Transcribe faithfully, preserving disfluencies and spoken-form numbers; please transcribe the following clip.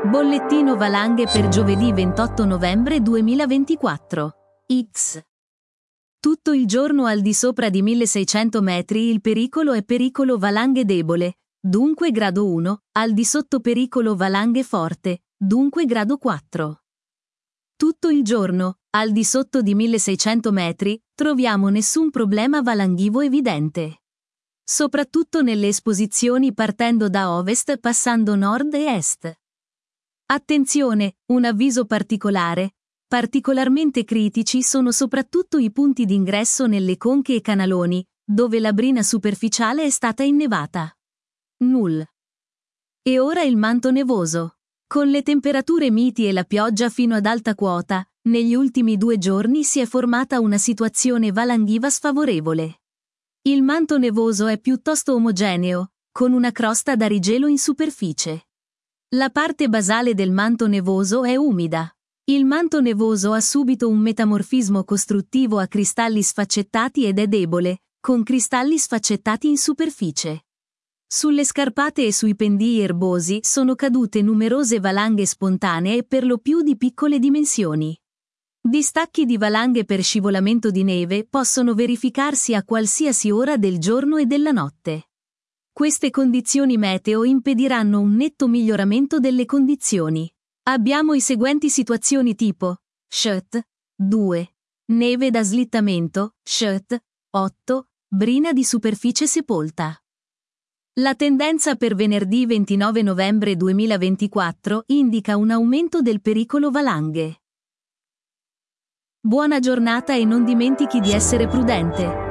Bollettino valanghe per giovedì ventotto novembre duemilaventiquattro. X. Tutto il giorno al di sopra di milleseicento metri il pericolo è pericolo valanghe debole, dunque grado uno, al di sotto pericolo valanghe forte, dunque grado quattro. Tutto il giorno, al di sotto di milleseicento metri, troviamo nessun problema valanghivo evidente. Soprattutto nelle esposizioni partendo da ovest passando nord e est. Attenzione, un avviso particolare. Particolarmente critici sono soprattutto i punti d'ingresso nelle conche e canaloni, dove la brina superficiale è stata innevata. Null. E ora il manto nevoso. Con le temperature miti e la pioggia fino ad alta quota, negli ultimi due giorni si è formata una situazione valanghiva sfavorevole. Il manto nevoso è piuttosto omogeneo, con una crosta da rigelo in superficie. La parte basale del manto nevoso è umida. Il manto nevoso ha subito un metamorfismo costruttivo a cristalli sfaccettati ed è debole, con cristalli sfaccettati in superficie. Sulle scarpate e sui pendii erbosi sono cadute numerose valanghe spontanee per lo più di piccole dimensioni. Distacchi di valanghe per scivolamento di neve possono verificarsi a qualsiasi ora del giorno e della notte. Queste condizioni meteo impediranno un netto miglioramento delle condizioni. Abbiamo i seguenti situazioni tipo: Shut, due. Neve da slittamento, Shut, otto. Brina di superficie sepolta. La tendenza per venerdì ventinove novembre duemilaventiquattro indica un aumento del pericolo valanghe. Buona giornata e non dimentichi di essere prudente.